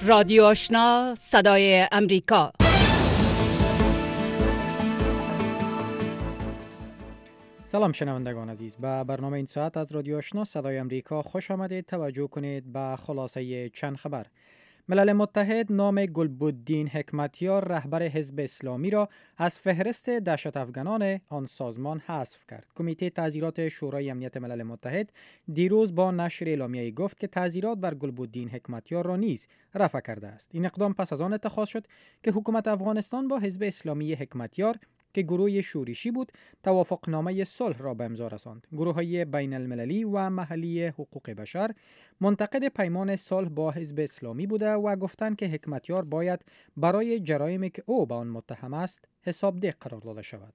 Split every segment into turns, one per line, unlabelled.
رادیو آشنا صدای امریکا.
سلام شنوندگان عزیز، به برنامه این ساعت از رادیو آشنا صدای امریکا خوش آمدید. توجه کنید به خلاصه چند خبر. ملل متحد نام گلبدین حکمتیار رهبر حزب اسلامی را از فهرست دهشت افغانان آن سازمان حذف کرد. کمیته تعزیرات شورای امنیت ملل متحد دیروز با نشر اعلامیه‌ای گفت که تعزیرات بر گلبدین حکمتیار را نیز رفع کرده است. این اقدام پس از آن اتخاذ شد که حکومت افغانستان با حزب اسلامی حکمتیار که گروه شورشی بود توافقنامه صلح را به امضا رساند. گروه‌های بین المللی و محلی حقوق بشر منتقد پیمان صلح با حزب اسلامی بوده و گفتند که حکمتیار باید برای جرایمی که او به آن متهم است حسابدهی قرار داده شود.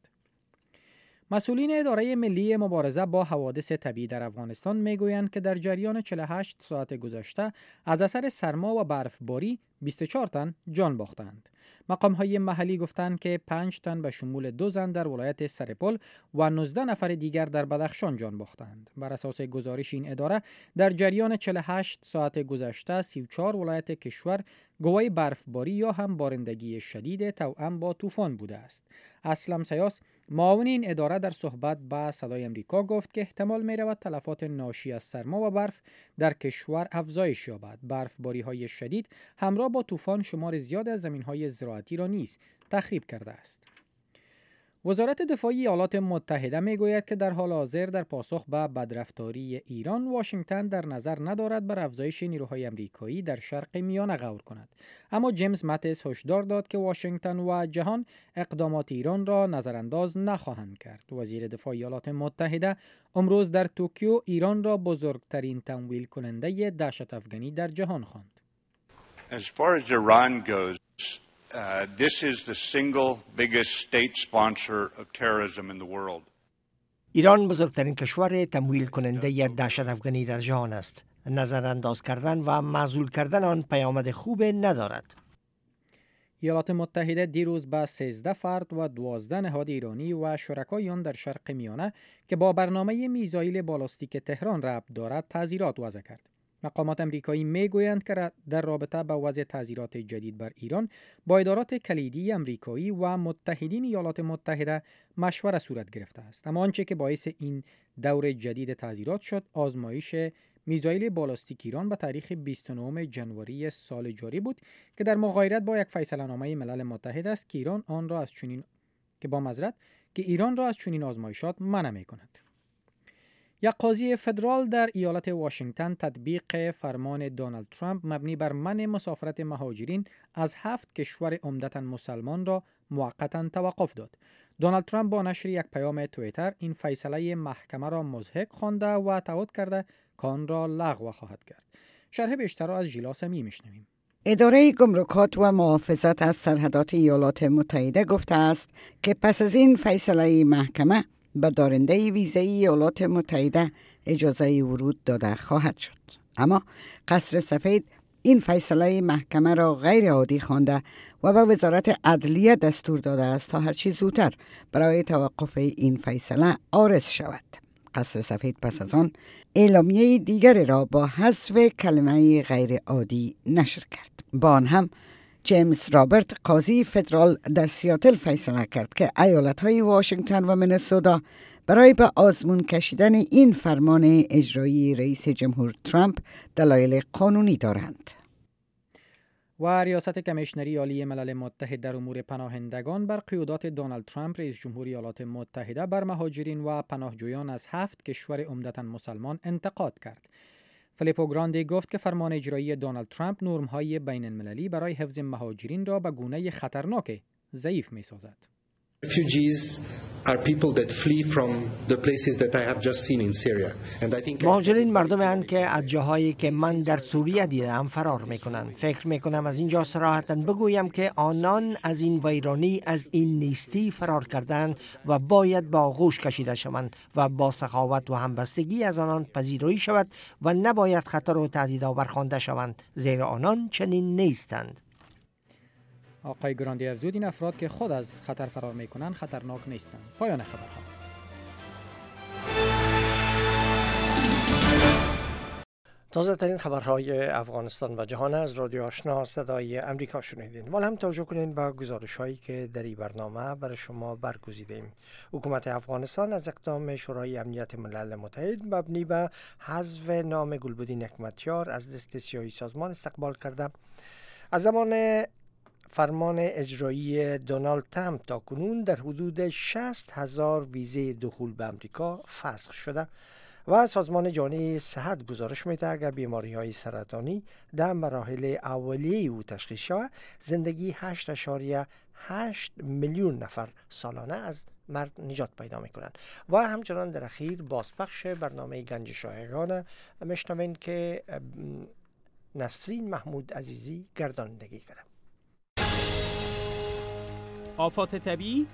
مسئولین اداره ملی مبارزه با حوادث طبیعی در افغانستان میگویند که در جریان 48 ساعت گذشته از اثر سرما و برفباری 24 تن جان باختند. مقام‌های محلی گفتند که 5 تن به شمول 2 زن در ولایت سرپل و 19 نفر دیگر در بدخشان جان باختند. بر اساس گزارش این اداره در جریان 48 ساعت گذشته 34 ولایت کشور گواهی برفباری یا هم بارندگی شدید توأم با طوفان بوده است. اسلم سیاس معاون این اداره در صحبت با صدای امریکا گفت که احتمال می‌رود تلفات ناشی از سرما و برف در کشور افزایش یابد. برفباری‌های شدید همراه با طوفان شمار زیاد از زمین‌های زراعتی را نیز تخریب کرده است. وزارت دفاع ایالات متحده میگوید که در حال حاضر در پاسخ به بدرفتاری ایران واشنگتن در نظر ندارد بر افزایش نیروهای آمریکایی در شرق میانه غور کند. اما جیمز ماتیس هشدار داد که واشنگتن و جهان اقدامات ایران را نظرانداز نخواهند کرد. وزیر دفاع ایالات متحده امروز در توکیو ایران را بزرگترین تمویل کننده دهشت افغانی در جهان خواند.
As far as Iran goes, this is the single biggest state sponsor of terrorism in the world.
ایران بزرگترین کشور تمویل کننده دهشت افغانی در جهان است. نظرانداز کردن و معزول کردن آن پیامد خوب ندارد.
ایالات متحده دیروز به 13 فرد و 12 نهاد ایرانی و شرکای آن در شرق میانه که با برنامه میزایل بالاستیک تهران ربط دارد تعزیرات وضع کرد. مقامات امریکایی میگویند که در رابطه با وضع تعزیرات جدید بر ایران با ادارات کلیدی امریکایی و متحدین ایالات متحده مشوره صورت گرفته است. اما آنچه که باعث این دور جدید تعزیرات شد آزمایش میزایل بالاستیک ایران به تاریخ 29 جنوری سال جاری بود که در مغایرت با یک فیصله‌نامه ملل متحد است که ایران را از چنین آزمایشات منع می‌کند. یک قاضی فدرال در ایالت واشنگتن تطبیق فرمان دونالد ترامپ مبنی بر منع مسافرت مهاجرین از 7 کشور عمدتاً مسلمان را موقتاً توقف داد. دونالد ترامپ با نشر یک پیام توییتر این فیصله محکمه را مضحک خوانده و تعهد کرده که آن را لغو خواهد کرد. شرح بیشتر را از ژیلا سمی میشنویم.
اداره گمرکات و محافظت از سرحدات ایالات متحده گفته است که پس از این فیصله محکمه به دارنده ویزای ایالات متحده اجازه ورود داده خواهد شد. اما قصر سفید این فیصله محکمه را غیر عادی خوانده و به وزارت عدلیه دستور داده است تا هرچی زودتر برای توقف این فیصله عارض شود. قصر سفید پس از آن اعلامیه دیگری را با حذف کلمه غیر عادی نشر کرد. با آن هم جیمز رابرت قاضی فدرال در سیاتل فیصله کرد که ایالت‌های واشنگتن و مینسوتا برای به آزمون کشیدن این فرمان اجرایی رئیس جمهور ترامپ دلایل قانونی دارند.
و ریاست کمیشنری عالی ملل متحد در امور پناهندگان بر قیودات دونالد ترامپ رئیس جمهور ایالات متحده بر مهاجرین و پناهجویان از 7 کشور عمدتاً مسلمان انتقاد کرد. فیلیپو گراندی گفت که فرمان اجرایی دونالد ترامپ نرم‌های بین المللی برای حفظ مهاجرین را به گونه خطرناک ضعیف می‌سازد.
Refugees are people that flee from the places that I have just seen in Syria. And I think
مهاجرین مردمی هستند که از جاهایی که من در سوریه دیدم فرار میکنند. فکر میکنم از اینجا صراحتاً بگویم که آنان از این ویرانی، از این نیستی فرار کردند و باید با آغوش کشیده شوند و با سخاوت و همبستگی از آنان پذیرایی شود و نباید خطر و تهدیدها برخوانده شوند، زیرا آنان چنین نیستند.
آقای گراندی افزود این افراد که خود از خطر فرار میکنند خطرناک نیستند. پایان خبرها.
تازه ترین خبرهای افغانستان و جهان از رادیو آشنا صدای امریکا شنیدین. ولی هم توجه کنین به گزارش هایی که در این برنامه برای شما برگزیدیم. حکومت افغانستان از اقدام شورای امنیت ملل متحد مبنی به حذف نام گلبدین حکمتیار از لیست سیاهی سازمان استقبال کرده. از زمان فرمان اجرایی دونالد ترامپ تا کنون در حدود 60,000 ویزه دخول به امریکا فسخ شده و سازمان جهانی صحت گزارش میده اگر بیماری‌های سرطانی در مراحل اولیه او تشخیص شود، زندگی 8.8 میلیون نفر سالانه از مرگ نجات پیدا میکنند. و همچنان در اخیر بازپخش برنامه گنج شاهگان میشنوین که نسرین محمود عزیزی گردانندگی کرده.
آفات طبیعی،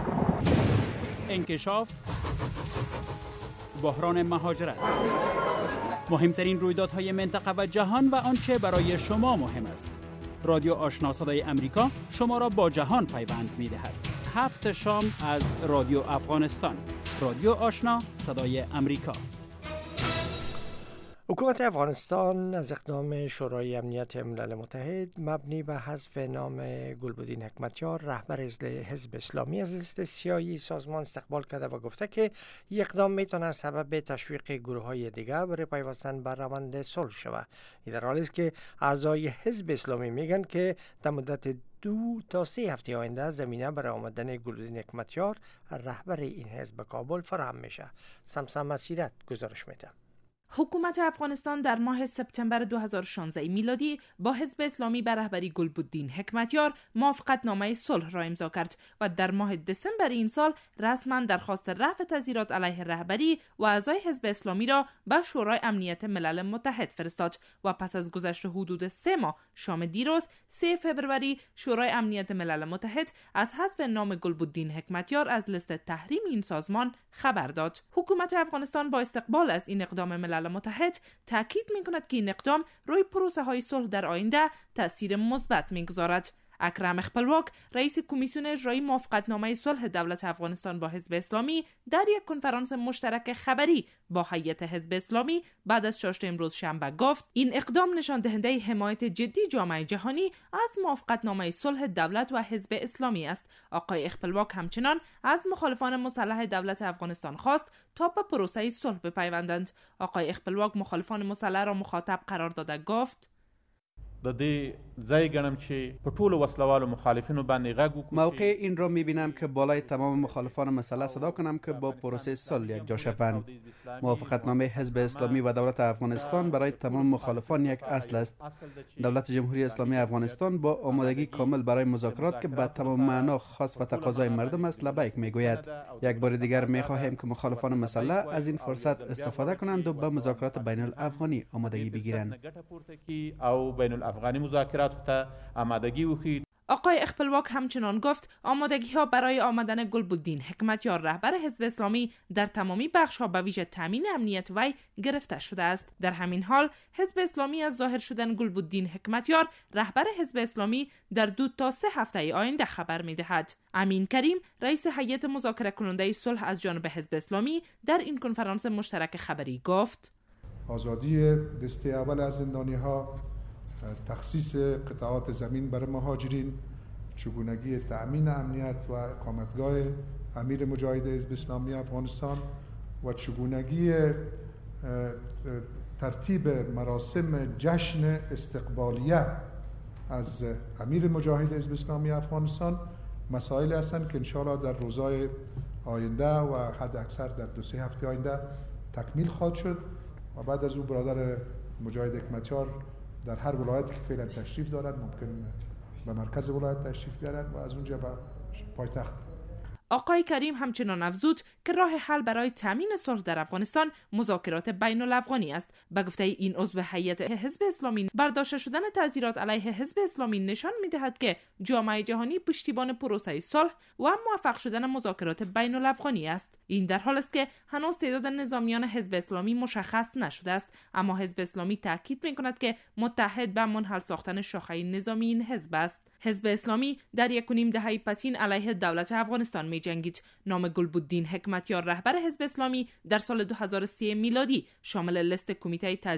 انکشاف، بحران مهاجرت، مهمترین رویدادهای منطقه و جهان و آنچه برای شما مهم است. رادیو آشنا صدای امریکا شما را با جهان پیوند می‌دهد. 7 شام از رادیو افغانستان. رادیو آشنا صدای امریکا.
حکومت افغانستان از اقدام شورای امنیت ملل متحد مبنی به حذف نام گلبدین حکمتیار رهبر حزب اسلامی از لیست سیاهی سازمان استقبال کرده و گفته که این اقدام میتونه سبب تشویق گروه‌های دیگر برای پیوستن به روند صلح شود. این در حالی است که اعضای حزب اسلامی میگن که در مدت 2 تا 3 هفته آینده زمینه برای آمدن گلبدین حکمتیار رهبر این حزب به کابل فراهم میشه. سمسم مسیرت گزارش میده.
حکومت افغانستان در ماه سپتامبر 2016 میلادی با حزب اسلامی به رهبری گلبدین حکمتیار موافقتنامه صلح را امضا کرد و در ماه دسامبر این سال رسما درخواست رفع تظاهرات علیه رهبری و اعضای حزب اسلامی را به شورای امنیت ملل متحد فرستاد و پس از گذشت حدود 3 ماه شام دیروز 3 فبروری شورای امنیت ملل متحد از حذف نام گلبدین حکمتیار از لیست تحریم این سازمان خبر داد. حکومت افغانستان با استقبال از این اقدام ملل متحد تاکید می‌کند که این اقدام روی پروسه های صلح در آینده تاثیر مثبت می‌گذارد. اکرم خپلواک رئیس کمیسیون اجرایی موافقتنامه صلح دولت افغانستان با حزب اسلامی در یک کنفرانس مشترک خبری با هیئت حزب اسلامی بعد از چاشت امروز شنبه گفت این اقدام نشان دهنده حمایت جدی جامعه جهانی از موافقتنامه صلح دولت و حزب اسلامی است. آقای خپلواک همچنان از مخالفان مسلح دولت افغانستان خواست تا به پروسه صلح بپیوندند. آقای خپلواک مخالفان مسلح را مخاطب قرار داده گفت
د دې ځای ګڼم چې په ټولو وسلوالو مخالفینو باندې غږ وکړو.
موقع این را میبینم که بالای تمام مخالفان مسئله صدا کنم که با پروسه صلح یکجا شوند. موافقتنامه حزب اسلامی و دولت افغانستان برای تمام مخالفان یک اصل است. دولت جمهوری اسلامی افغانستان با آمادگی کامل برای مذاکرات که به تمام معنا خاص و تقاضای مردم است لبیک میگوید. یک بار دیگر میخواهیم که مخالفان مسئله از این فرصت استفاده کنند و به مذاکرات بین الافغانی آمادگی بگیرند.
افغانی مذاکرات ته آمادگی وکړي.
آقای خپلواک همچنان گفت آمادگی ها برای آمدن گلبدین حکمتیار رهبر حزب اسلامی در تمامی بخش ها به ویژه تامین امنیت وی گرفته شده است. در همین حال حزب اسلامی از ظاهر شدن گلبدین حکمتیار رهبر حزب اسلامی در 2 تا 3 هفته آینده خبر می‌دهد. امین کریم رئیس هیئت مذاکره کننده صلح از جانب حزب اسلامی در این کنفرانس مشترک خبری گفت
آزادی دسته اول از زندانی‌ها، تخصیص قطعات زمین برای مهاجرین، چگونگی تأمین امنیت و اقامتگاه امیر مجاهد حزب اسلامی افغانستان و چگونگی ترتیب مراسم جشن استقبالیه از امیر مجاهد حزب اسلامی افغانستان مسائل هستند که انشاءالله در روزهای آینده و حد اکثر در 2-3 هفته آینده تکمیل خواهد شد و بعد از او برادر مجاهد حکمتیار در هر ولایتی که فعلا تشریف دارد ممکن به مرکز ولایت تشریف بیارن و از اونجا به پایتخت.
آقای کریم همچنان افزود که راه حل برای تامین صلح در افغانستان مذاکرات بین الافغانی است. به گفته این عضو هیئت حزب اسلامی برداشته شدن تظاهرات علیه حزب اسلامی نشان می‌دهد که جامعه جهانی پشتیبان پروسه صلح و موفق شدن مذاکرات بین الافغانی است. این در حالی است که هنوز تعداد نظامیان حزب اسلامی مشخص نشده است، اما حزب اسلامی تاکید می‌کند که متحد به منحل ساختن شاخه نظامی این حزب است. حزب اسلامی در 1.5 دهه پسین علیه دولت افغانستان می‌جنگید. نام گلبدین حکمتیار رهبر حزب اسلامی در سال 2003 میلادی شامل لیست کمیته